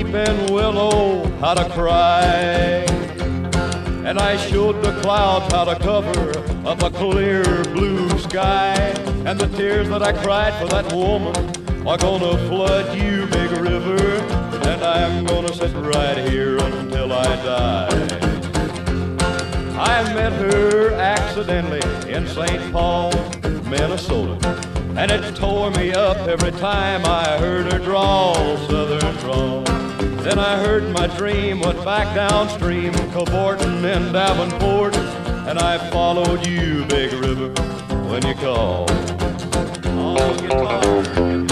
weeping willow how to cry, and I showed the clouds how to cover up a clear blue sky. And the tears that I cried for that woman are gonna flood you, big river, and I'm gonna sit right here until I die. I met her accidentally in St. Paul, Minnesota, and it tore me up every time I heard her drawl, southern drawl. Then I heard my dream went back downstream, cavorting in Davenport, and I followed you, big river, when you called. Oh, guitar, get going.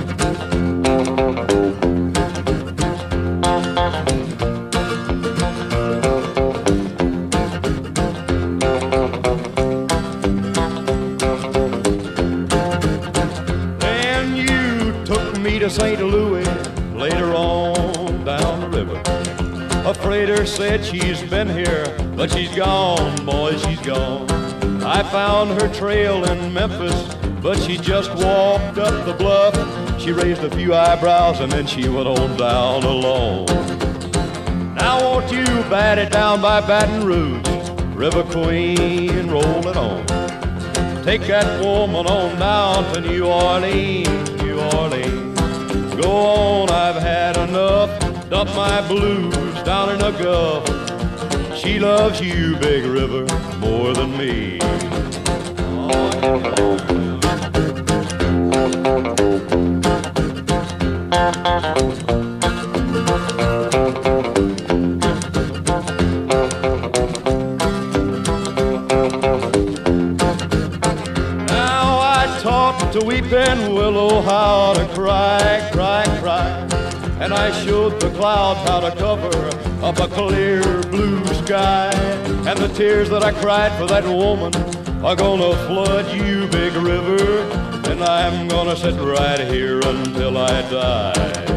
Then you took me to St. Louis later on down the river. A freighter said she's been here, but she's gone, boy, she's gone. I found her trail in Memphis, but she just walked up the bluff. She raised a few eyebrows and then she went on down alone. Now won't you bat it down by Baton Rouge, River Queen, roll it on. Take that woman on down to New Orleans, New Orleans. Go on, I've had enough, dump my blues down in the Gulf. She loves you, big river, more than me. Now I taught to weeping willow how to cry, cry, cry, and I showed the clouds how to cover up a clear blue sky. And the tears that I cried for that woman are gonna flood you, big river, and I'm gonna sit right here until I die.